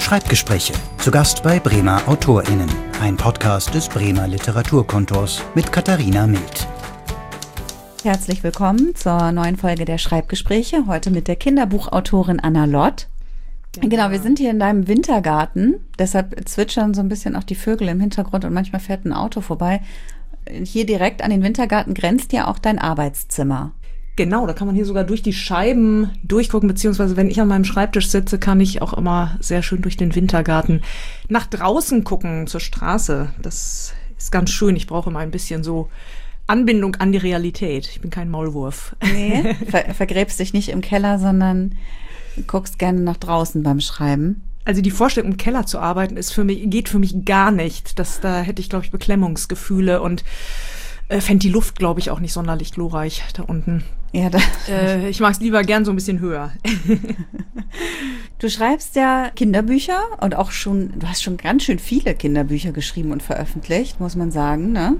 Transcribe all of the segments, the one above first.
Schreibgespräche. Zu Gast bei Bremer AutorInnen. Ein Podcast des Bremer Literaturkontors mit Katharina Mild. Herzlich willkommen zur neuen Folge der Schreibgespräche. Heute mit der Kinderbuchautorin Anna Lott. Genau, wir sind hier in deinem Wintergarten. Deshalb zwitschern so ein bisschen auch die Vögel im Hintergrund und manchmal fährt ein Auto vorbei. Hier direkt an den Wintergarten grenzt ja auch dein Arbeitszimmer. Genau, da kann man hier sogar durch die Scheiben durchgucken, beziehungsweise wenn ich an meinem Schreibtisch sitze, kann ich auch immer sehr schön durch den Wintergarten nach draußen gucken, zur Straße. Das ist ganz schön. Ich brauche immer ein bisschen so Anbindung an die Realität. Ich bin kein Maulwurf. Nee, vergräbst dich nicht im Keller, sondern guckst gerne nach draußen beim Schreiben. Also die Vorstellung, im Keller zu arbeiten, geht für mich gar nicht. Da hätte ich, glaube ich, Beklemmungsgefühle und fände die Luft, glaube ich, auch nicht sonderlich glorreich da unten. Ja, ich mag es lieber gern so ein bisschen höher. Du schreibst ja Kinderbücher und du hast schon ganz schön viele Kinderbücher geschrieben und veröffentlicht, muss man sagen, ne?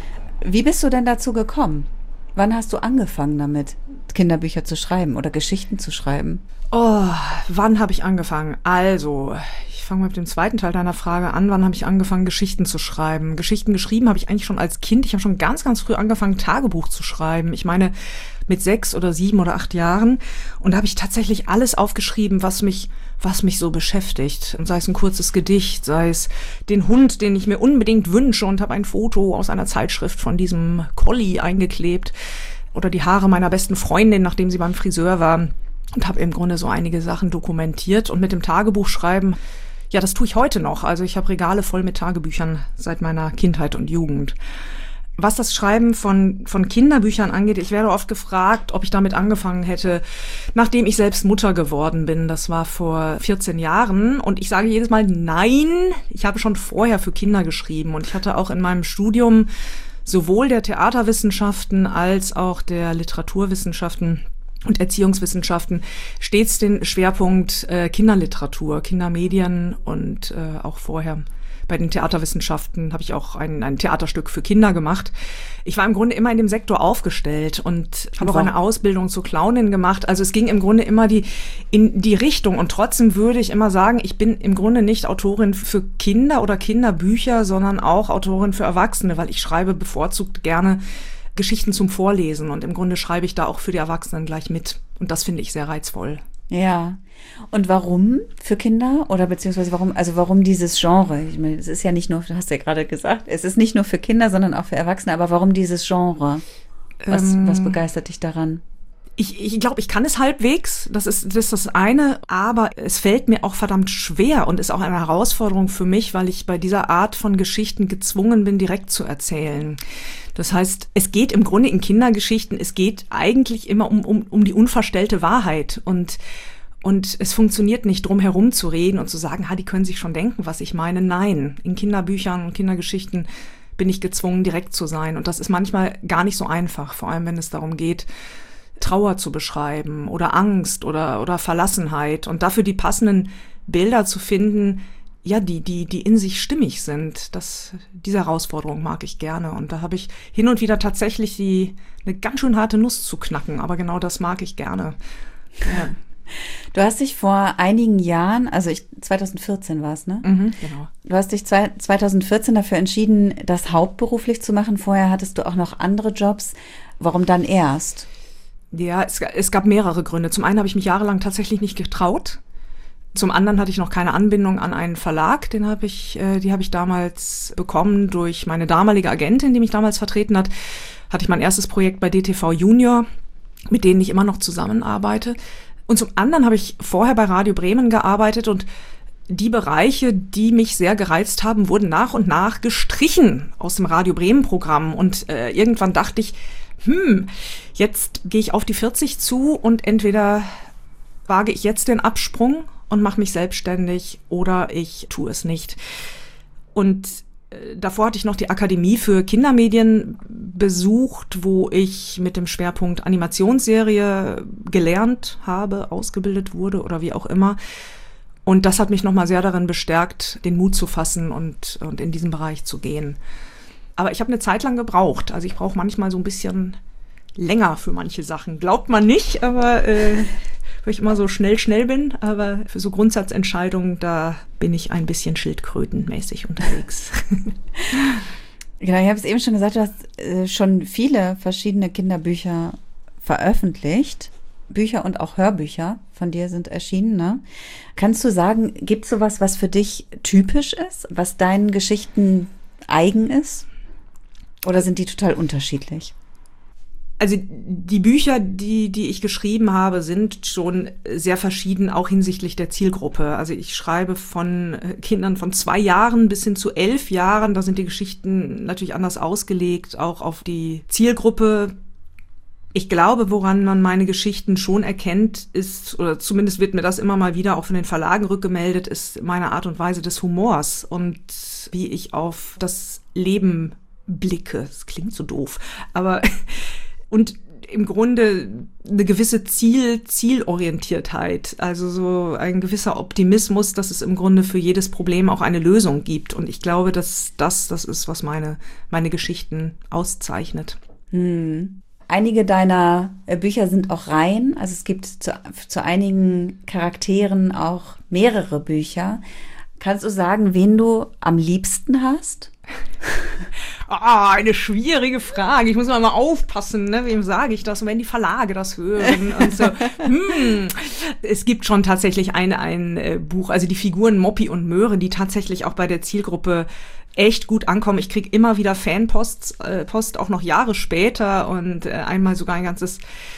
Wie bist du denn dazu gekommen? Wann hast du angefangen damit, Kinderbücher zu schreiben oder Geschichten zu schreiben? Oh, wann habe ich angefangen? Also, ich fange mal mit dem zweiten Teil deiner Frage an. Wann habe ich angefangen, Geschichten zu schreiben? Geschichten geschrieben habe ich eigentlich schon als Kind. Ich habe schon ganz, ganz früh angefangen, Tagebuch zu schreiben. Ich meine, mit 6 oder 7 oder 8 Jahren. Und da habe ich tatsächlich alles aufgeschrieben, was mich so beschäftigt. Und sei es ein kurzes Gedicht, sei es den Hund, den ich mir unbedingt wünsche und habe ein Foto aus einer Zeitschrift von diesem Collie eingeklebt. Oder die Haare meiner besten Freundin, nachdem sie beim Friseur war. Und habe im Grunde so einige Sachen dokumentiert. Und mit dem Tagebuchschreiben, ja, das tue ich heute noch. Also ich habe Regale voll mit Tagebüchern seit meiner Kindheit und Jugend. Was das Schreiben von Kinderbüchern angeht, ich werde oft gefragt, ob ich damit angefangen hätte, nachdem ich selbst Mutter geworden bin. Das war vor 14 Jahren. Und ich sage jedes Mal, nein, ich habe schon vorher für Kinder geschrieben. Und ich hatte auch in meinem Studium sowohl der Theaterwissenschaften als auch der Literaturwissenschaften und Erziehungswissenschaften stets den Schwerpunkt Kinderliteratur, Kindermedien und auch vorher bei den Theaterwissenschaften habe ich auch ein Theaterstück für Kinder gemacht. Ich war im Grunde immer in dem Sektor aufgestellt und habe auch eine Ausbildung zur Clownin gemacht. Also es ging im Grunde immer in die Richtung. Und trotzdem würde ich immer sagen, ich bin im Grunde nicht Autorin für Kinder oder Kinderbücher, sondern auch Autorin für Erwachsene, weil ich schreibe bevorzugt gerne Geschichten zum Vorlesen. Und im Grunde schreibe ich da auch für die Erwachsenen gleich mit. Und das finde ich sehr reizvoll. Ja. Und warum für Kinder? Oder beziehungsweise warum dieses Genre? Ich meine, es ist ja nicht nur, du hast ja gerade gesagt, es ist nicht nur für Kinder, sondern auch für Erwachsene. Aber warum dieses Genre? Was begeistert dich daran? Ich glaube, ich kann es halbwegs, das ist das eine, aber es fällt mir auch verdammt schwer und ist auch eine Herausforderung für mich, weil ich bei dieser Art von Geschichten gezwungen bin, direkt zu erzählen. Das heißt, es geht im Grunde in Kindergeschichten, es geht eigentlich immer um die unverstellte Wahrheit und es funktioniert nicht, drum herum zu reden und zu sagen, die können sich schon denken, was ich meine. Nein, in Kinderbüchern und Kindergeschichten bin ich gezwungen, direkt zu sein und das ist manchmal gar nicht so einfach, vor allem wenn es darum geht, Trauer zu beschreiben oder Angst oder Verlassenheit und dafür die passenden Bilder zu finden, ja, die in sich stimmig sind. Diese Herausforderung mag ich gerne und da habe ich hin und wieder tatsächlich eine ganz schön harte Nuss zu knacken, aber genau das mag ich gerne. Ja. Du hast dich vor einigen Jahren, 2014 war es, ne? Mhm, genau. Du hast dich 2014 dafür entschieden, das hauptberuflich zu machen. Vorher hattest du auch noch andere Jobs. Warum dann erst? Ja, es gab mehrere Gründe. Zum einen habe ich mich jahrelang tatsächlich nicht getraut. Zum anderen hatte ich noch keine Anbindung an einen Verlag. Die habe ich damals bekommen durch meine damalige Agentin, die mich damals vertreten hat. Hatte ich mein erstes Projekt bei DTV Junior, mit denen ich immer noch zusammenarbeite. Und zum anderen habe ich vorher bei Radio Bremen gearbeitet und die Bereiche, die mich sehr gereizt haben, wurden nach und nach gestrichen aus dem Radio Bremen Programm. Und irgendwann dachte ich, jetzt gehe ich auf die 40 zu und entweder wage ich jetzt den Absprung und mache mich selbstständig oder ich tue es nicht. Und davor hatte ich noch die Akademie für Kindermedien besucht, wo ich mit dem Schwerpunkt Animationsserie gelernt habe, ausgebildet wurde oder wie auch immer. Und das hat mich nochmal sehr darin bestärkt, den Mut zu fassen und in diesen Bereich zu gehen. Aber ich habe eine Zeit lang gebraucht. Also ich brauche manchmal so ein bisschen länger für manche Sachen. Glaubt man nicht, aber weil ich immer so schnell bin, aber für so Grundsatzentscheidungen, da bin ich ein bisschen schildkrötenmäßig unterwegs. Genau, ich habe es eben schon gesagt, du hast schon viele verschiedene Kinderbücher veröffentlicht. Bücher und auch Hörbücher von dir sind erschienen, ne? Kannst du sagen, gibt es sowas, was für dich typisch ist, was deinen Geschichten eigen ist? Oder sind die total unterschiedlich? Also die Bücher, die ich geschrieben habe, sind schon sehr verschieden, auch hinsichtlich der Zielgruppe. Also ich schreibe von Kindern von 2 Jahren bis hin zu 11 Jahren. Da sind die Geschichten natürlich anders ausgelegt, auch auf die Zielgruppe. Ich glaube, woran man meine Geschichten schon erkennt, ist, oder zumindest wird mir das immer mal wieder auch von den Verlagen rückgemeldet, ist meine Art und Weise des Humors und wie ich auf das Leben blicke. Das klingt so doof, aber und im Grunde eine gewisse Zielorientiertheit, also so ein gewisser Optimismus, dass es im Grunde für jedes Problem auch eine Lösung gibt. Und ich glaube, dass das ist, was meine Geschichten auszeichnet. Einige deiner Bücher sind auch Reihen, also es gibt zu einigen Charakteren auch mehrere Bücher. Kannst du sagen, wen du am liebsten hast? Eine schwierige Frage. Ich muss mal aufpassen, ne? Wem sage ich das? Und wenn die Verlage das hören und so. Es gibt schon tatsächlich ein Buch, also die Figuren Moppi und Möhre, die tatsächlich auch bei der Zielgruppe echt gut ankommen. Ich kriege immer wieder Fanpost, auch noch Jahre später und einmal sogar ein ganzes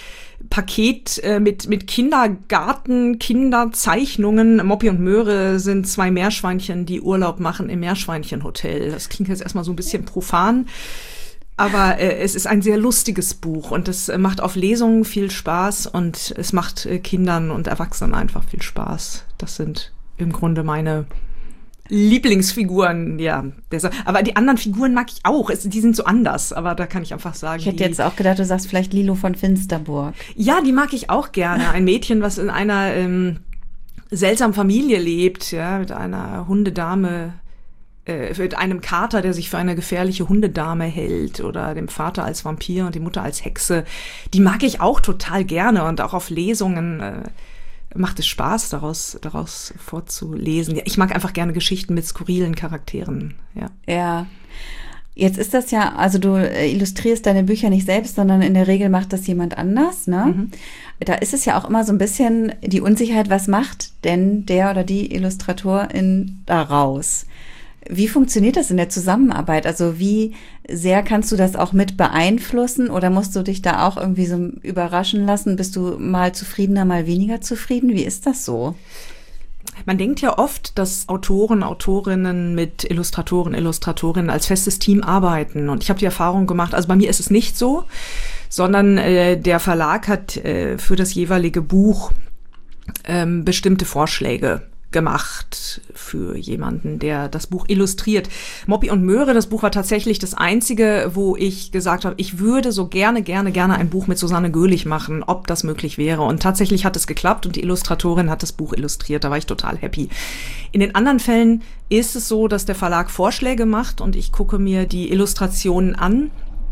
Paket mit Kindergarten, Kinderzeichnungen. Moppi und Möhre sind 2 Meerschweinchen, die Urlaub machen im Meerschweinchenhotel. Das klingt jetzt erstmal so ein bisschen profan, aber es ist ein sehr lustiges Buch und es macht auf Lesungen viel Spaß und es macht Kindern und Erwachsenen einfach viel Spaß. Das sind im Grunde meine Lieblingsfiguren, ja. Aber die anderen Figuren mag ich auch. Die sind so anders, aber da kann ich einfach sagen. Ich hätte jetzt auch gedacht, du sagst vielleicht Lilo von Finsterburg. Ja, die mag ich auch gerne. Ein Mädchen, was in einer seltsamen Familie lebt, ja, mit einer Hundedame, mit einem Kater, der sich für eine gefährliche Hundedame hält oder dem Vater als Vampir und die Mutter als Hexe. Die mag ich auch total gerne und auch auf Lesungen macht es Spaß, daraus vorzulesen. Ich mag einfach gerne Geschichten mit skurrilen Charakteren, ja. Ja. Jetzt ist das ja, also du illustrierst deine Bücher nicht selbst, sondern in der Regel macht das jemand anders, ne? Da ist es ja auch immer so ein bisschen die Unsicherheit, was macht denn der oder die Illustratorin daraus? Wie funktioniert das in der Zusammenarbeit? Also wie sehr kannst du das auch mit beeinflussen oder musst du dich da auch irgendwie so überraschen lassen? Bist du mal zufriedener, mal weniger zufrieden? Wie ist das so? Man denkt ja oft, dass Autoren, Autorinnen mit Illustratorinnen als festes Team arbeiten. Und ich habe die Erfahrung gemacht, also bei mir ist es nicht so, sondern der Verlag hat für das jeweilige Buch bestimmte Vorschläge gemacht für jemanden, der das Buch illustriert. Moppi und Möhre, das Buch war tatsächlich das einzige, wo ich gesagt habe, ich würde so gerne ein Buch mit Susanne Göhlich machen, ob das möglich wäre. Und tatsächlich hat es geklappt und die Illustratorin hat das Buch illustriert. Da war ich total happy. In den anderen Fällen ist es so, dass der Verlag Vorschläge macht und ich gucke mir die Illustrationen an.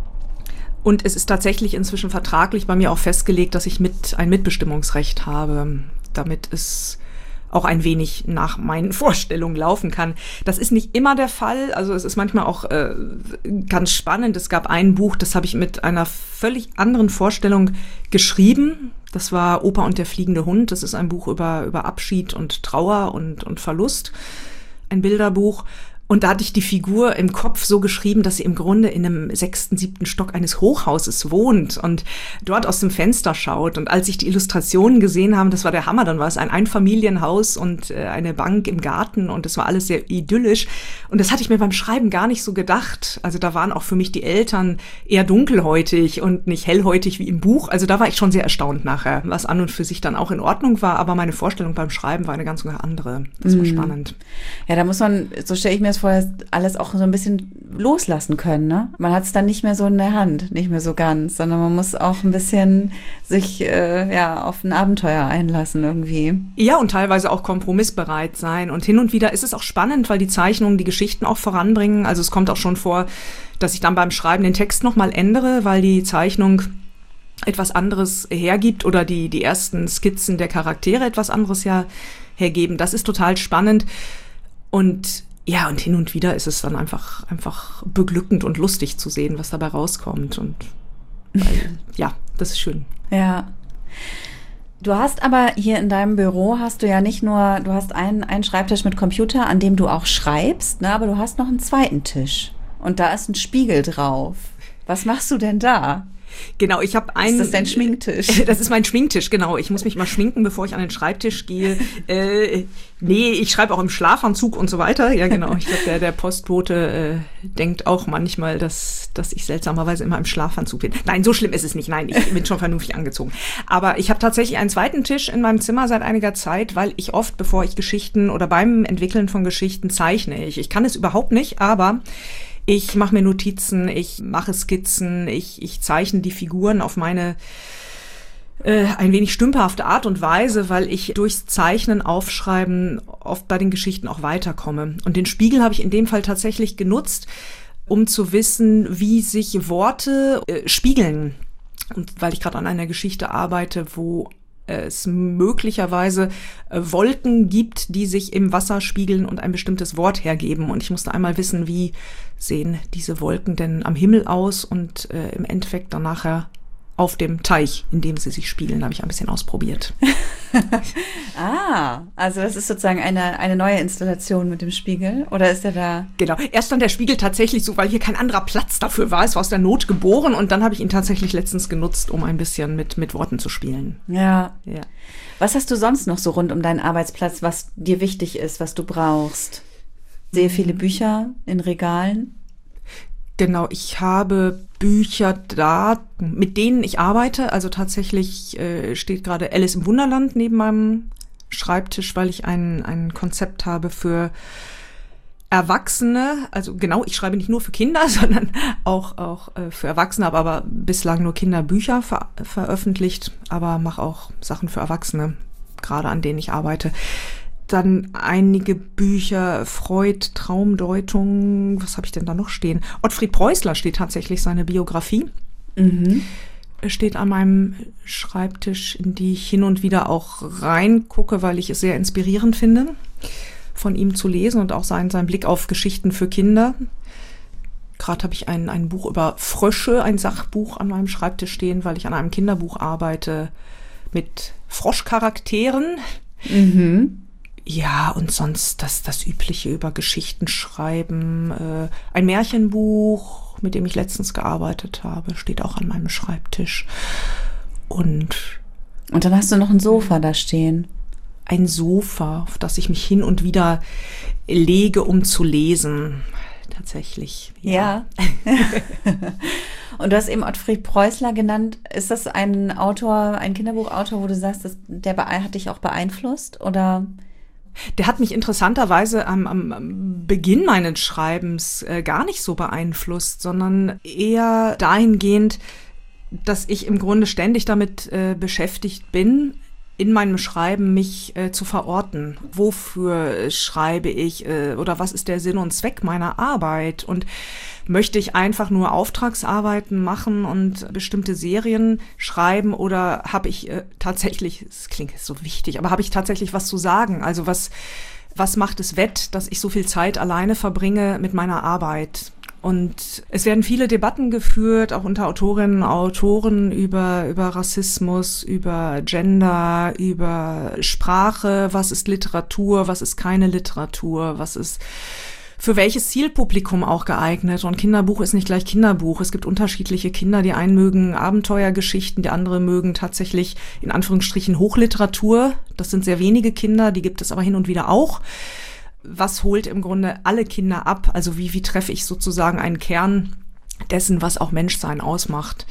Und es ist tatsächlich inzwischen vertraglich bei mir auch festgelegt, dass ich ein Mitbestimmungsrecht habe, damit es auch ein wenig nach meinen Vorstellungen laufen kann. Das ist nicht immer der Fall, also es ist manchmal auch ganz spannend. Es gab ein Buch, das habe ich mit einer völlig anderen Vorstellung geschrieben. Das war Opa und der fliegende Hund. Das ist ein Buch über Abschied und Trauer und Verlust, ein Bilderbuch. Und da hatte ich die Figur im Kopf so geschrieben, dass sie im Grunde in einem 6., 7. Stock eines Hochhauses wohnt und dort aus dem Fenster schaut. Und als ich die Illustrationen gesehen habe, das war der Hammer, dann war es ein Einfamilienhaus und eine Bank im Garten und es war alles sehr idyllisch. Und das hatte ich mir beim Schreiben gar nicht so gedacht. Also da waren auch für mich die Eltern eher dunkelhäutig und nicht hellhäutig wie im Buch. Also da war ich schon sehr erstaunt nachher, was an und für sich dann auch in Ordnung war. Aber meine Vorstellung beim Schreiben war eine ganz andere. Das war spannend. Ja, da muss man, so stelle ich mir das vorher alles auch so ein bisschen loslassen können, ne? Man hat es dann nicht mehr so in der Hand, nicht mehr so ganz, sondern man muss auch ein bisschen sich auf ein Abenteuer einlassen irgendwie. Ja, und teilweise auch kompromissbereit sein. Und hin und wieder ist es auch spannend, weil die Zeichnungen die Geschichten auch voranbringen. Also es kommt auch schon vor, dass ich dann beim Schreiben den Text nochmal ändere, weil die Zeichnung etwas anderes hergibt oder die ersten Skizzen der Charaktere etwas anderes hergeben. Das ist total spannend. Und ja, und hin und wieder ist es dann einfach beglückend und lustig zu sehen, was dabei rauskommt. Und ja, das ist schön. Ja. Du hast aber hier in deinem Büro hast du ja nicht nur, du hast einen Schreibtisch mit Computer, an dem du auch schreibst, ne, aber du hast noch einen zweiten Tisch. Und da ist ein Spiegel drauf. Was machst du denn da? Genau, ich habe einen. Ist das dein Schminktisch? Das ist mein Schminktisch, genau. Ich muss mich mal schminken, bevor ich an den Schreibtisch gehe. Nee, ich schreibe auch im Schlafanzug und so weiter. Ja, genau. Ich glaube, der Postbote denkt auch manchmal, dass ich seltsamerweise immer im Schlafanzug bin. Nein, so schlimm ist es nicht. Nein, ich bin schon vernünftig angezogen. Aber ich habe tatsächlich einen zweiten Tisch in meinem Zimmer seit einiger Zeit, weil ich oft, bevor ich Geschichten oder beim Entwickeln von Geschichten zeichne. Ich kann es überhaupt nicht, aber ich mache mir Notizen, ich mache Skizzen, ich zeichne die Figuren auf meine ein wenig stümperhafte Art und Weise, weil ich durchs Zeichnen, Aufschreiben oft bei den Geschichten auch weiterkomme. Und den Spiegel habe ich in dem Fall tatsächlich genutzt, um zu wissen, wie sich Worte spiegeln. Und weil ich gerade an einer Geschichte arbeite, wo es möglicherweise Wolken gibt, die sich im Wasser spiegeln und ein bestimmtes Wort hergeben. Und ich musste einmal wissen, wie sehen diese Wolken denn am Himmel aus und im Endeffekt dann nachher auf dem Teich, in dem sie sich spiegeln, habe ich ein bisschen ausprobiert. Also das ist sozusagen eine neue Installation mit dem Spiegel, oder ist der da? Genau, erst dann der Spiegel tatsächlich so, weil hier kein anderer Platz dafür war. Es war aus der Not geboren und dann habe ich ihn tatsächlich letztens genutzt, um ein bisschen mit Worten zu spielen. Ja. Was hast du sonst noch so rund um deinen Arbeitsplatz, was dir wichtig ist, was du brauchst? Sehr viele Bücher in Regalen. Genau, ich habe Bücher da, mit denen ich arbeite. Also tatsächlich steht gerade Alice im Wunderland neben meinem Schreibtisch, weil ich ein Konzept habe für Erwachsene. Also genau, ich schreibe nicht nur für Kinder, sondern auch für Erwachsene, habe aber bislang nur Kinderbücher veröffentlicht, aber mache auch Sachen für Erwachsene, gerade an denen ich arbeite. Dann einige Bücher, Freud, Traumdeutung, was habe ich denn da noch stehen? Ottfried Preußler steht tatsächlich, seine Biografie. Steht an meinem Schreibtisch, in die ich hin und wieder auch reingucke, weil ich es sehr inspirierend finde, von ihm zu lesen und auch sein Blick auf Geschichten für Kinder. Gerade habe ich ein Buch über Frösche, ein Sachbuch an meinem Schreibtisch stehen, weil ich an einem Kinderbuch arbeite mit Froschcharakteren. Ja, und sonst das Übliche über Geschichten schreiben. Ein Märchenbuch, mit dem ich letztens gearbeitet habe, steht auch an meinem Schreibtisch. Und dann hast du noch ein Sofa da stehen. Ein Sofa, auf das ich mich hin und wieder lege, um zu lesen. Tatsächlich. Ja. Und du hast eben Ottfried Preußler genannt. Ist das ein Autor, ein Kinderbuchautor, wo du sagst, der hat dich auch beeinflusst, oder? Der hat mich interessanterweise am Beginn meines Schreibens gar nicht so beeinflusst, sondern eher dahingehend, dass ich im Grunde ständig damit beschäftigt bin, in meinem Schreiben mich zu verorten. Wofür schreibe ich oder was ist der Sinn und Zweck meiner Arbeit? Und möchte ich einfach nur Auftragsarbeiten machen und bestimmte Serien schreiben oder habe ich tatsächlich, das klingt jetzt so wichtig, aber habe ich tatsächlich was zu sagen? Also was macht es wett, dass ich so viel Zeit alleine verbringe mit meiner Arbeit? Und es werden viele Debatten geführt, auch unter Autorinnen und Autoren über Rassismus, über Gender, über Sprache, was ist Literatur, was ist keine Literatur, was ist für welches Zielpublikum auch geeignet. Und Kinderbuch ist nicht gleich Kinderbuch. Es gibt unterschiedliche Kinder. Die einen mögen Abenteuergeschichten, die anderen mögen tatsächlich in Anführungsstrichen Hochliteratur. Das sind sehr wenige Kinder, die gibt es aber hin und wieder auch. Was holt im Grunde alle Kinder ab? Also wie treffe ich sozusagen einen Kern dessen, was auch Menschsein ausmacht?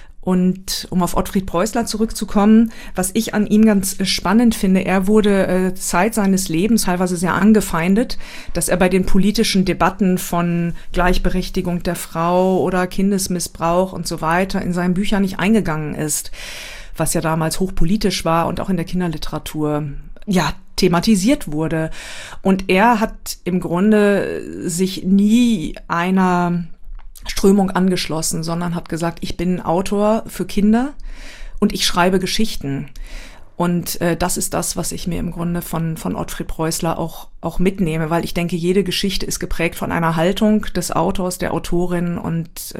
Und um auf Ottfried Preußler zurückzukommen, was ich an ihm ganz spannend finde, er wurde Zeit seines Lebens teilweise sehr angefeindet, dass er bei den politischen Debatten von Gleichberechtigung der Frau oder Kindesmissbrauch und so weiter in seinen Büchern nicht eingegangen ist, was ja damals hochpolitisch war und auch in der Kinderliteratur thematisiert wurde. Und er hat im Grunde sich nie einer Strömung angeschlossen, sondern hat gesagt, ich bin Autor für Kinder und ich schreibe Geschichten. Und das ist das, was ich mir im Grunde von Ottfried Preußler auch mitnehme, weil ich denke, jede Geschichte ist geprägt von einer Haltung des Autors, der Autorin, und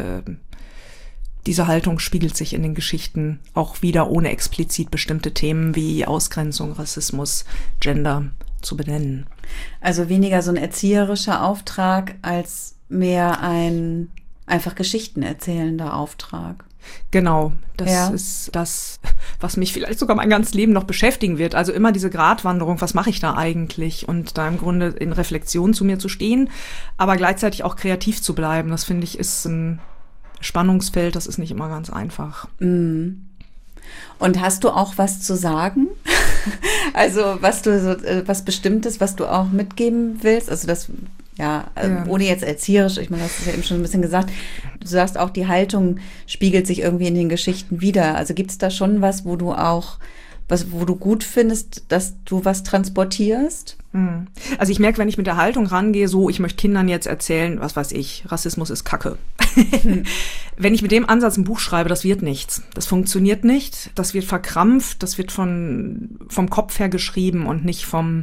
diese Haltung spiegelt sich in den Geschichten auch wieder, ohne explizit bestimmte Themen wie Ausgrenzung, Rassismus, Gender zu benennen. Also weniger so ein erzieherischer Auftrag als mehr ein einfach Geschichten erzählender Auftrag. Genau, das ist das, was mich vielleicht sogar mein ganzes Leben noch beschäftigen wird. Also immer diese Gratwanderung, was mache ich da eigentlich? Und da im Grunde in Reflexion zu mir zu stehen, aber gleichzeitig auch kreativ zu bleiben. Das finde ich ist ein Spannungsfeld, das ist nicht immer ganz einfach. Mm. Und hast du auch was zu sagen? Also was Bestimmtes, was du auch mitgeben willst? Also das, ohne jetzt erzieherisch, ich meine, du hast es ja eben schon ein bisschen gesagt, du sagst auch, die Haltung spiegelt sich irgendwie in den Geschichten wider. Also gibt es da schon was, wo du gut findest, dass du was transportierst? Also ich merke, wenn ich mit der Haltung rangehe, so, ich möchte Kindern jetzt erzählen, was weiß ich, Rassismus ist Kacke. Wenn ich mit dem Ansatz ein Buch schreibe, das wird nichts. Das funktioniert nicht, das wird verkrampft, das wird vom Kopf her geschrieben und nicht von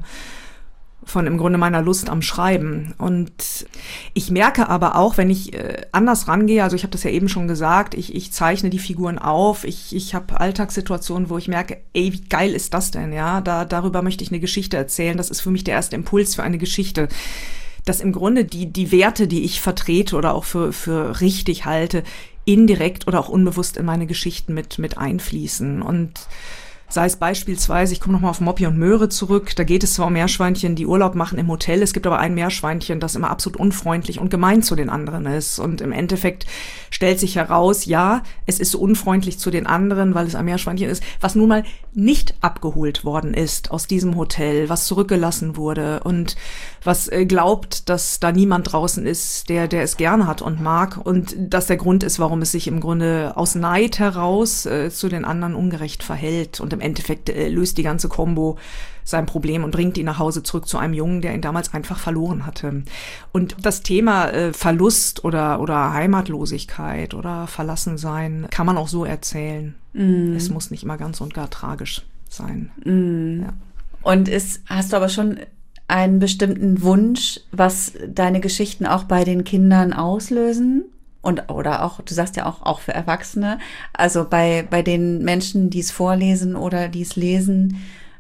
im Grunde meiner Lust am Schreiben. Und ich merke aber auch, wenn ich anders rangehe, also ich habe das ja eben schon gesagt, ich zeichne die Figuren auf, ich habe Alltagssituationen, wo ich merke, ey, wie geil ist das denn, ja? Darüber möchte ich eine Geschichte erzählen, das ist für mich der erste Impuls für eine Geschichte. Dass im Grunde die Werte, die ich vertrete oder auch für richtig halte, indirekt oder auch unbewusst in meine Geschichten mit einfließen. Und sei es beispielsweise, ich komme nochmal auf Moppi und Möhre zurück, da geht es zwar um Meerschweinchen, die Urlaub machen im Hotel, es gibt aber ein Meerschweinchen, das immer absolut unfreundlich und gemein zu den anderen ist. Und im Endeffekt stellt sich heraus, ja, es ist so unfreundlich zu den anderen, weil es ein Meerschweinchen ist, was nun mal nicht abgeholt worden ist aus diesem Hotel, was zurückgelassen wurde und was glaubt, dass da niemand draußen ist, der es gerne hat und mag, und das der Grund ist, warum es sich im Grunde aus Neid heraus zu den anderen ungerecht verhält. Und im Endeffekt löst die ganze Kombo sein Problem und bringt ihn nach Hause zurück zu einem Jungen, der ihn damals einfach verloren hatte. Und das Thema Verlust oder Heimatlosigkeit oder Verlassensein kann man auch so erzählen. Es muss nicht immer ganz und gar tragisch sein. Ja. Und hast du aber schon einen bestimmten Wunsch, was deine Geschichten auch bei den Kindern auslösen? Oder auch, du sagst ja auch für Erwachsene, also bei den Menschen, die es vorlesen oder die es lesen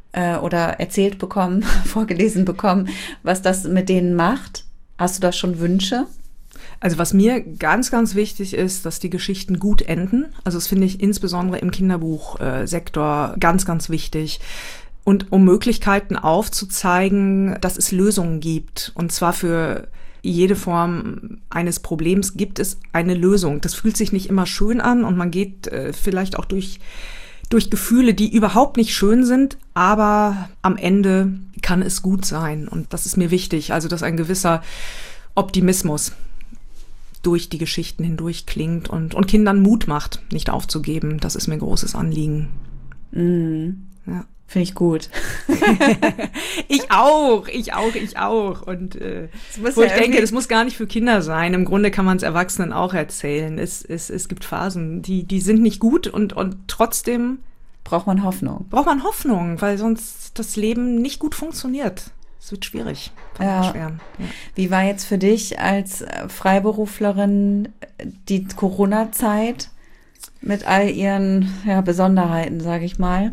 oder erzählt bekommen, vorgelesen bekommen, was das mit denen macht? Hast du da schon Wünsche? Also was mir ganz, ganz wichtig ist, dass die Geschichten gut enden. Also das finde ich insbesondere im Kinderbuchsektor ganz, ganz wichtig. Und um Möglichkeiten aufzuzeigen, dass es Lösungen gibt. Und zwar für jede Form eines Problems gibt es eine Lösung. Das fühlt sich nicht immer schön an und man geht vielleicht auch durch Gefühle, die überhaupt nicht schön sind, aber am Ende kann es gut sein. Und das ist mir wichtig. Also, dass ein gewisser Optimismus durch die Geschichten hindurch klingt und Kindern Mut macht, nicht aufzugeben. Das ist mir ein großes Anliegen. Ja. Finde ich gut. Ich auch. Und wo ich denke, das muss gar nicht für Kinder sein. Im Grunde kann man es Erwachsenen auch erzählen. Es gibt Phasen, die sind nicht gut und trotzdem braucht man Hoffnung. Weil sonst das Leben nicht gut funktioniert. Es wird schwierig. Ja. Wie war jetzt für dich als Freiberuflerin die Corona-Zeit mit all ihren Besonderheiten, sage ich mal?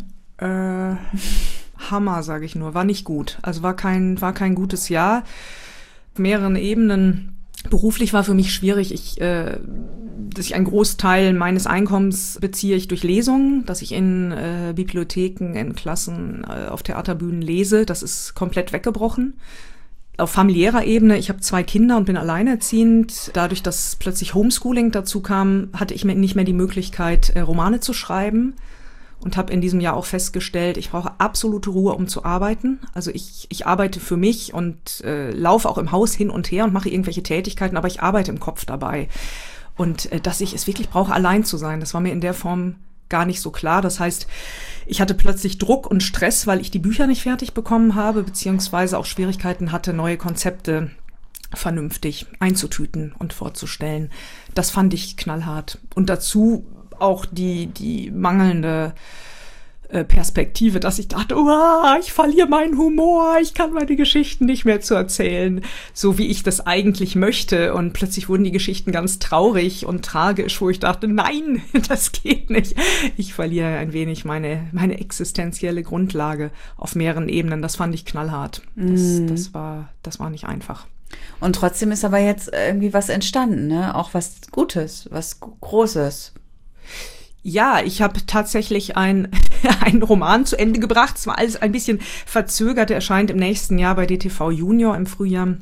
Hammer, sage ich nur. War nicht gut. Also war kein gutes Jahr. Auf mehreren Ebenen. Beruflich war für mich schwierig. Dass ich einen Großteil meines Einkommens beziehe ich durch Lesungen, dass ich in Bibliotheken, in Klassen, auf Theaterbühnen lese. Das ist komplett weggebrochen. Auf familiärer Ebene, ich habe 2 Kinder und bin alleinerziehend. Dadurch, dass plötzlich Homeschooling dazu kam, hatte ich nicht mehr die Möglichkeit, Romane zu schreiben. Und habe in diesem Jahr auch festgestellt, ich brauche absolute Ruhe, um zu arbeiten. Also ich arbeite für mich und laufe auch im Haus hin und her und mache irgendwelche Tätigkeiten, aber ich arbeite im Kopf dabei. Und dass ich es wirklich brauche, allein zu sein, das war mir in der Form gar nicht so klar. Das heißt, ich hatte plötzlich Druck und Stress, weil ich die Bücher nicht fertig bekommen habe, beziehungsweise auch Schwierigkeiten hatte, neue Konzepte vernünftig einzutüten und vorzustellen. Das fand ich knallhart. Und dazu auch die mangelnde Perspektive, dass ich dachte, ich verliere meinen Humor, ich kann meine Geschichten nicht mehr zu erzählen, so wie ich das eigentlich möchte. Und plötzlich wurden die Geschichten ganz traurig und tragisch, wo ich dachte, nein, das geht nicht. Ich verliere ein wenig meine existenzielle Grundlage auf mehreren Ebenen. Das fand ich knallhart. Das war nicht einfach. Und trotzdem ist aber jetzt irgendwie was entstanden, ne? Auch was Gutes, was Großes. Ja, ich habe tatsächlich einen Roman zu Ende gebracht. Es war alles ein bisschen verzögert. Er erscheint im nächsten Jahr bei DTV Junior im Frühjahr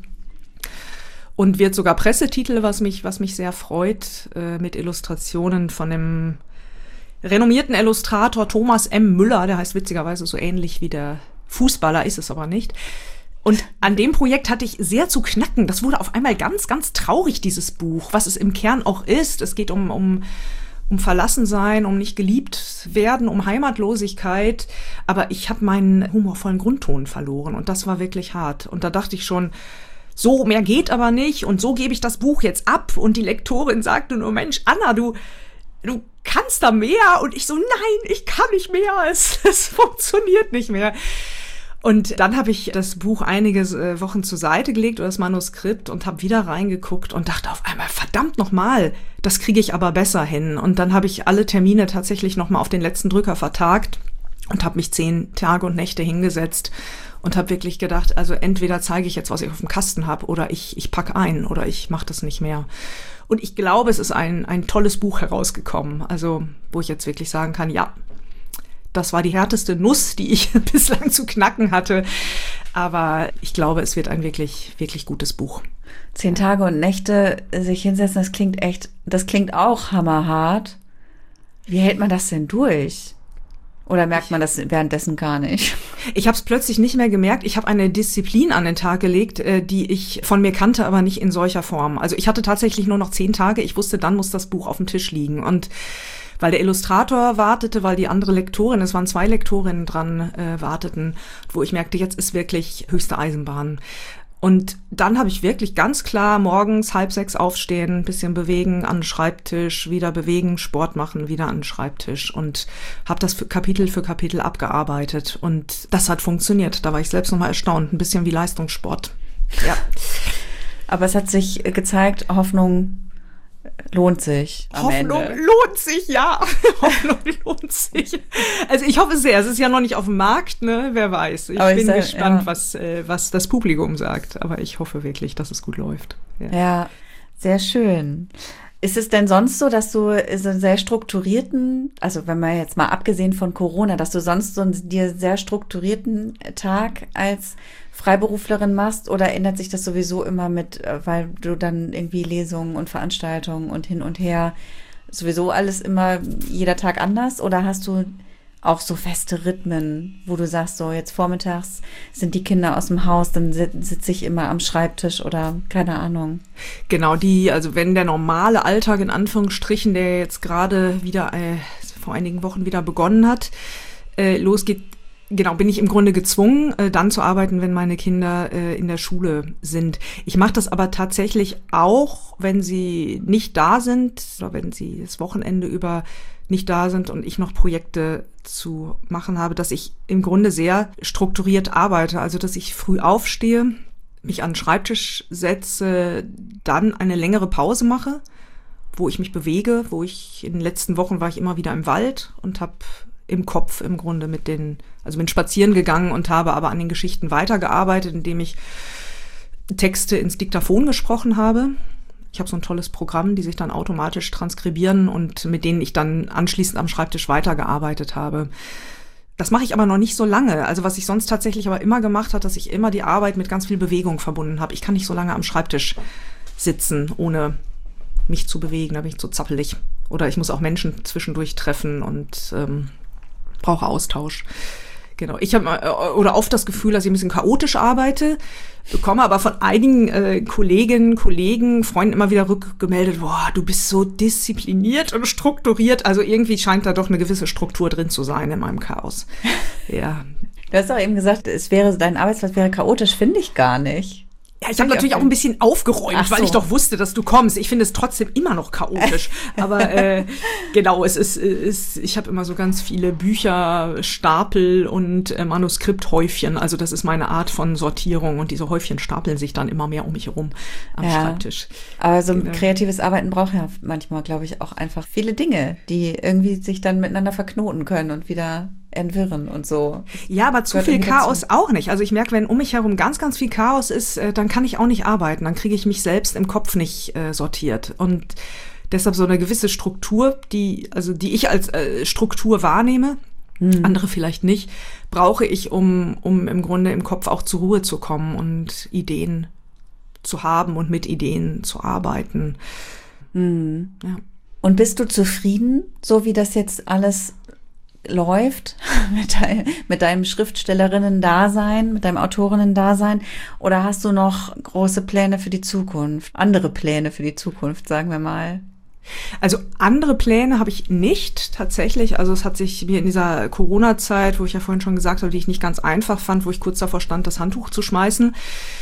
und wird sogar Pressetitel, was mich sehr freut, mit Illustrationen von dem renommierten Illustrator Thomas M. Müller. Der heißt witzigerweise so ähnlich wie der Fußballer, ist es aber nicht. Und an dem Projekt hatte ich sehr zu knacken. Das wurde auf einmal ganz, ganz traurig, dieses Buch, was es im Kern auch ist. Es geht um Verlassensein, um nicht geliebt werden, um Heimatlosigkeit. Aber ich habe meinen humorvollen Grundton verloren und das war wirklich hart. Und da dachte ich schon, so mehr geht aber nicht und so gebe ich das Buch jetzt ab. Und die Lektorin sagte nur, Mensch, Anna, du kannst da mehr. Und ich so, nein, ich kann nicht mehr. Es funktioniert nicht mehr. Und dann habe ich das Buch einige Wochen zur Seite gelegt oder das Manuskript und habe wieder reingeguckt und dachte auf einmal, verdammt nochmal, das kriege ich aber besser hin. Und dann habe ich alle Termine tatsächlich nochmal auf den letzten Drücker vertagt und habe mich 10 Tage und Nächte hingesetzt und habe wirklich gedacht, also entweder zeige ich jetzt, was ich auf dem Kasten habe oder ich packe ein oder ich mache das nicht mehr. Und ich glaube, es ist ein tolles Buch herausgekommen, also wo ich jetzt wirklich sagen kann, ja, das war die härteste Nuss, die ich bislang zu knacken hatte. Aber ich glaube, es wird ein wirklich, wirklich gutes Buch. 10 Tage und Nächte sich hinsetzen, das klingt auch hammerhart. Wie hält man das denn durch? Oder merkt man das währenddessen gar nicht? Ich habe es plötzlich nicht mehr gemerkt. Ich habe eine Disziplin an den Tag gelegt, die ich von mir kannte, aber nicht in solcher Form. Also ich hatte tatsächlich nur noch 10 Tage. Ich wusste, dann muss das Buch auf dem Tisch liegen. Und weil der Illustrator wartete, weil die andere Lektorin, es waren 2 Lektorinnen dran, warteten, wo ich merkte, jetzt ist wirklich höchste Eisenbahn. Und dann habe ich wirklich ganz klar morgens 5:30 aufstehen, ein bisschen bewegen, an den Schreibtisch, wieder bewegen, Sport machen, wieder an den Schreibtisch und habe das Kapitel für Kapitel abgearbeitet. Und das hat funktioniert. Da war ich selbst nochmal erstaunt. Ein bisschen wie Leistungssport. Ja. Aber es hat sich gezeigt, Hoffnung lohnt sich am Hoffnung Ende. Lohnt sich, ja. Hoffnung lohnt sich. Also ich hoffe sehr. Es ist ja noch nicht auf dem Markt, ne? Wer weiß. Ich bin gespannt, ja, was das Publikum sagt. Aber ich hoffe wirklich, dass es gut läuft. Ja, sehr schön. Ist es denn sonst so, dass du so einen sehr strukturierten, also wenn man jetzt mal abgesehen von Corona, dass du sonst so einen dir sehr strukturierten Tag als Freiberuflerin machst, oder ändert sich das sowieso immer mit, weil du dann irgendwie Lesungen und Veranstaltungen und hin und her, sowieso alles immer, jeder Tag anders, oder hast du auch so feste Rhythmen, wo du sagst, so jetzt vormittags sind die Kinder aus dem Haus, dann sitze ich immer am Schreibtisch oder keine Ahnung. Genau, also wenn der normale Alltag in Anführungsstrichen, der jetzt gerade wieder vor einigen Wochen wieder begonnen hat, losgeht, genau, bin ich im Grunde gezwungen, dann zu arbeiten, wenn meine Kinder in der Schule sind. Ich mache das aber tatsächlich auch, wenn sie nicht da sind oder wenn sie das Wochenende über nicht da sind und ich noch Projekte zu machen habe, dass ich im Grunde sehr strukturiert arbeite. Also, dass ich früh aufstehe, mich an den Schreibtisch setze, dann eine längere Pause mache, wo ich mich bewege, in den letzten Wochen war ich immer wieder im Wald und habe im Kopf im Grunde bin spazieren gegangen und habe aber an den Geschichten weitergearbeitet, indem ich Texte ins Diktaphon gesprochen habe. Ich habe so ein tolles Programm, die sich dann automatisch transkribieren und mit denen ich dann anschließend am Schreibtisch weitergearbeitet habe. Das mache ich aber noch nicht so lange. Also was ich sonst tatsächlich aber immer gemacht habe, dass ich immer die Arbeit mit ganz viel Bewegung verbunden habe. Ich kann nicht so lange am Schreibtisch sitzen, ohne mich zu bewegen. Da bin ich zu zappelig. Oder ich muss auch Menschen zwischendurch treffen und brauche Austausch. Genau. Ich habe oft das Gefühl, dass ich ein bisschen chaotisch arbeite, bekomme aber von einigen Kolleginnen, Kollegen, Freunden immer wieder rückgemeldet, boah, du bist so diszipliniert und strukturiert. Also irgendwie scheint da doch eine gewisse Struktur drin zu sein in meinem Chaos. Ja. Du hast doch eben gesagt, dein Arbeitsplatz wäre chaotisch, finde ich gar nicht. Ja, ich habe natürlich auch ein bisschen aufgeräumt, weil ich doch wusste, dass du kommst. Ich finde es trotzdem immer noch chaotisch. Aber genau, ich habe immer so ganz viele Bücher, Stapel und Manuskripthäufchen. Also das ist meine Art von Sortierung. Und diese Häufchen stapeln sich dann immer mehr um mich herum am Schreibtisch. Aber so ein kreatives Arbeiten braucht ja manchmal, glaube ich, auch einfach viele Dinge, die irgendwie sich dann miteinander verknoten können und wieder entwirren und so. Ja, aber zu viel Chaos auch nicht. Also ich merke, wenn um mich herum ganz, ganz viel Chaos ist, dann kann ich auch nicht arbeiten. Dann kriege ich mich selbst im Kopf nicht sortiert. Und deshalb so eine gewisse Struktur, die ich als Struktur wahrnehme, andere vielleicht nicht, brauche ich, um im Grunde im Kopf auch zur Ruhe zu kommen und Ideen zu haben und mit Ideen zu arbeiten. Ja. Und bist du zufrieden, so wie das jetzt alles läuft mit deinem Schriftstellerinnen-Dasein, mit deinem Autorinnen-Dasein? Oder hast du noch große Pläne für die Zukunft? Andere Pläne für die Zukunft, sagen wir mal. Also andere Pläne habe ich nicht tatsächlich. Also es hat sich mir in dieser Corona-Zeit, wo ich ja vorhin schon gesagt habe, die ich nicht ganz einfach fand, wo ich kurz davor stand, das Handtuch zu schmeißen,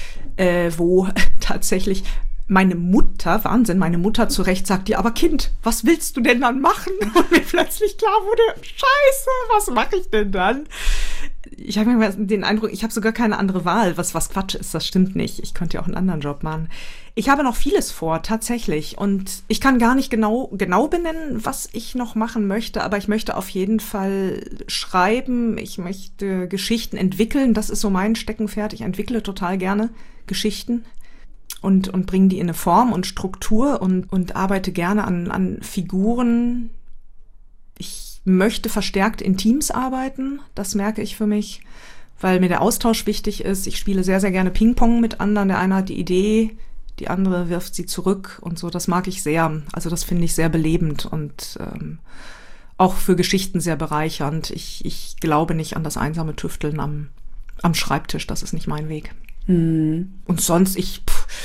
wo tatsächlich meine Mutter zu Recht sagt, ja, aber Kind, was willst du denn dann machen? Und mir plötzlich klar wurde, Scheiße, was mache ich denn dann? Ich habe mir den Eindruck, ich habe sogar keine andere Wahl, was Quatsch ist, das stimmt nicht. Ich könnte ja auch einen anderen Job machen. Ich habe noch vieles vor, tatsächlich. Und ich kann gar nicht genau benennen, was ich noch machen möchte, aber ich möchte auf jeden Fall schreiben. Ich möchte Geschichten entwickeln. Das ist so mein Steckenpferd. Ich entwickle total gerne Geschichten und bringe die in eine Form und Struktur und arbeite gerne an Figuren. Ich möchte verstärkt in Teams arbeiten, das merke ich für mich, weil mir der Austausch wichtig ist. Ich spiele sehr, sehr gerne Ping-Pong mit anderen. Der eine hat die Idee, die andere wirft sie zurück und so. Das mag ich sehr. Also das finde ich sehr belebend und auch für Geschichten sehr bereichernd. Ich glaube nicht an das einsame Tüfteln am Schreibtisch. Das ist nicht mein Weg. Und sonst, ich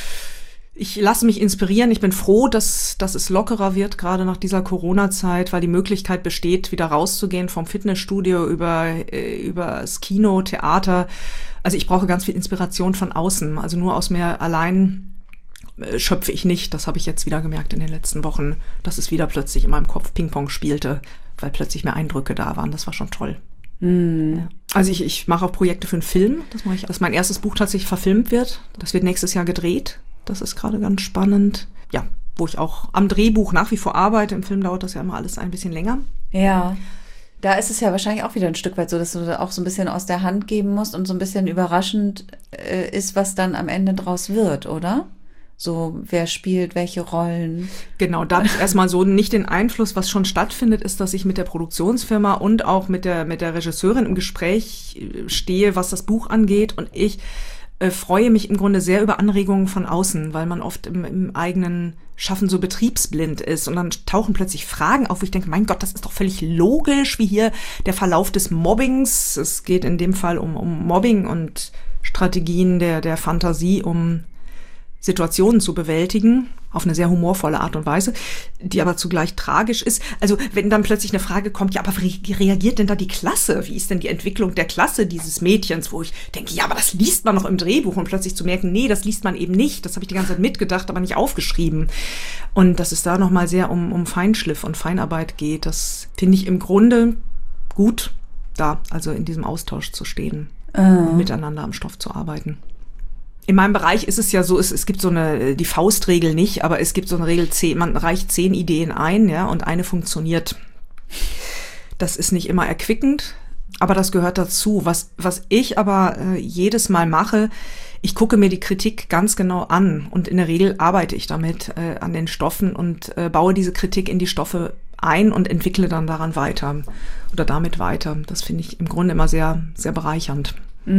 lasse mich inspirieren. Ich bin froh, dass es lockerer wird, gerade nach dieser Corona-Zeit, weil die Möglichkeit besteht, wieder rauszugehen vom Fitnessstudio über das Kino, Theater. Also ich brauche ganz viel Inspiration von außen. Also nur aus mir allein schöpfe ich nicht. Das habe ich jetzt wieder gemerkt in den letzten Wochen, dass es wieder plötzlich in meinem Kopf Ping-Pong spielte, weil plötzlich mehr Eindrücke da waren. Das war schon toll. Ja. Also ich mache auch Projekte für einen Film. Das mache ich, dass mein erstes Buch tatsächlich verfilmt wird. Das wird nächstes Jahr gedreht. Das ist gerade ganz spannend. Ja, wo ich auch am Drehbuch nach wie vor arbeite. Im Film dauert das ja immer alles ein bisschen länger. Ja, da ist es ja wahrscheinlich auch wieder ein Stück weit so, dass du auch so ein bisschen aus der Hand geben musst und so ein bisschen überraschend ist, was dann am Ende draus wird, oder? So, wer spielt welche Rollen? Genau, da habe ich erstmal so nicht den Einfluss. Was schon stattfindet, ist, dass ich mit der Produktionsfirma und auch mit der Regisseurin im Gespräch stehe, was das Buch angeht. Und ich freue mich im Grunde sehr über Anregungen von außen, weil man oft im eigenen Schaffen so betriebsblind ist. Und dann tauchen plötzlich Fragen auf, wo ich denke, mein Gott, das ist doch völlig logisch, wie hier der Verlauf des Mobbings. Es geht in dem Fall um Mobbing und Strategien der Fantasie, um Situationen zu bewältigen, auf eine sehr humorvolle Art und Weise, die aber zugleich tragisch ist. Also wenn dann plötzlich eine Frage kommt, ja, aber wie reagiert denn da die Klasse? Wie ist denn die Entwicklung der Klasse dieses Mädchens? Wo ich denke, ja, aber das liest man noch im Drehbuch und plötzlich zu merken, nee, das liest man eben nicht. Das habe ich die ganze Zeit mitgedacht, aber nicht aufgeschrieben. Und dass es da nochmal sehr um Feinschliff und Feinarbeit geht, das finde ich im Grunde gut, da also in diesem Austausch zu stehen und miteinander am Stoff zu arbeiten. In meinem Bereich ist es ja so, es gibt so die Faustregel nicht, aber es gibt so eine Regel, man reicht 10 Ideen ein, ja, und eine funktioniert. Das ist nicht immer erquickend, aber das gehört dazu. Was ich aber jedes Mal mache, ich gucke mir die Kritik ganz genau an und in der Regel arbeite ich damit an den Stoffen und baue diese Kritik in die Stoffe ein und entwickle dann daran weiter oder damit weiter. Das finde ich im Grunde immer sehr, sehr bereichernd.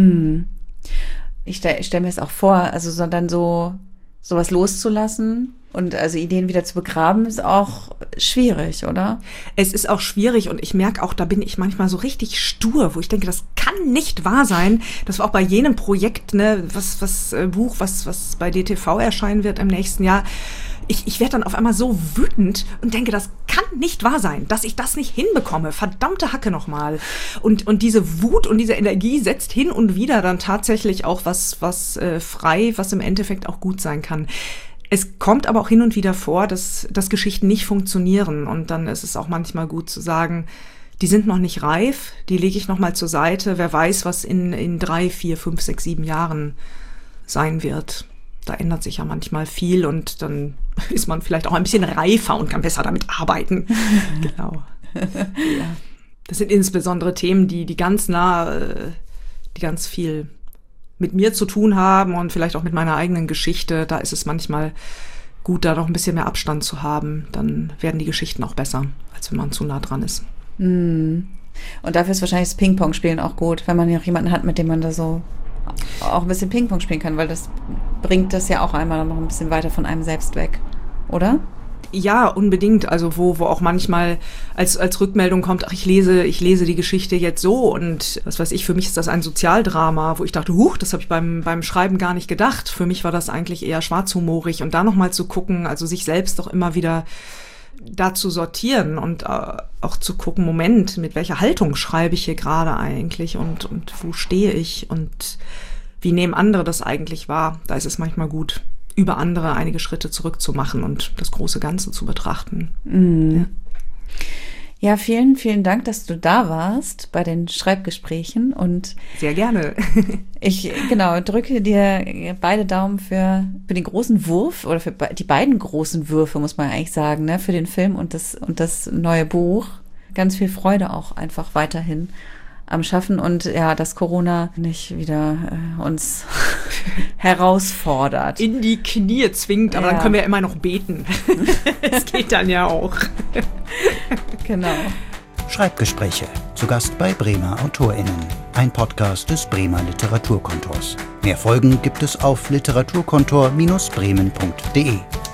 Ich stell mir es auch vor, also sondern sowas loszulassen und also Ideen wieder zu begraben, ist auch schwierig, oder? Es ist auch schwierig und ich merke auch, da bin ich manchmal so richtig stur, wo ich denke, das kann nicht wahr sein. Das war auch bei jenem Projekt, ne, was bei DTV erscheinen wird im nächsten Jahr, ich werde dann auf einmal so wütend und denke, das kann nicht wahr sein, dass ich das nicht hinbekomme. Verdammte Hacke nochmal. Und diese Wut und diese Energie setzt hin und wieder dann tatsächlich auch was frei, was im Endeffekt auch gut sein kann. Es kommt aber auch hin und wieder vor, dass Geschichten nicht funktionieren. Und dann ist es auch manchmal gut zu sagen, die sind noch nicht reif, die lege ich noch mal zur Seite. Wer weiß, was in 3, 4, 5, 6, 7 Jahren sein wird. Da ändert sich ja manchmal viel und dann ist man vielleicht auch ein bisschen reifer und kann besser damit arbeiten. Genau. Ja. Das sind insbesondere Themen, die ganz viel mit mir zu tun haben und vielleicht auch mit meiner eigenen Geschichte. Da ist es manchmal gut, da noch ein bisschen mehr Abstand zu haben. Dann werden die Geschichten auch besser, als wenn man zu nah dran ist. Und dafür ist wahrscheinlich das Ping-Pong-Spielen auch gut, wenn man ja auch jemanden hat, mit dem man da so auch ein bisschen Ping-Pong spielen kann, weil das bringt das ja auch einmal noch ein bisschen weiter von einem selbst weg, oder? Ja, unbedingt. Also wo auch manchmal als Rückmeldung kommt, ach, ich lese die Geschichte jetzt so und was weiß ich, für mich ist das ein Sozialdrama, wo ich dachte, das habe ich beim Schreiben gar nicht gedacht. Für mich war das eigentlich eher schwarzhumorig und da nochmal zu gucken, also sich selbst doch immer wieder da zu sortieren und auch zu gucken, Moment, mit welcher Haltung schreibe ich hier gerade eigentlich und wo stehe ich und wie nehmen andere das eigentlich wahr? Da ist es manchmal gut, über andere einige Schritte zurückzumachen und das große Ganze zu betrachten. Mhm. Ja, vielen, vielen Dank, dass du da warst bei den Schreibgesprächen und sehr gerne. Ich drücke dir beide Daumen für den großen Wurf oder für die beiden großen Würfe, muss man eigentlich sagen, ne, für den Film und das neue Buch. Ganz viel Freude auch einfach weiterhin am Schaffen und ja, dass Corona nicht wieder uns herausfordert. In die Knie zwingt, aber dann können wir ja immer noch beten. Es geht dann ja auch. Genau. Schreibgespräche. Zu Gast bei Bremer AutorInnen. Ein Podcast des Bremer Literaturkontors. Mehr Folgen gibt es auf literaturkontor-bremen.de.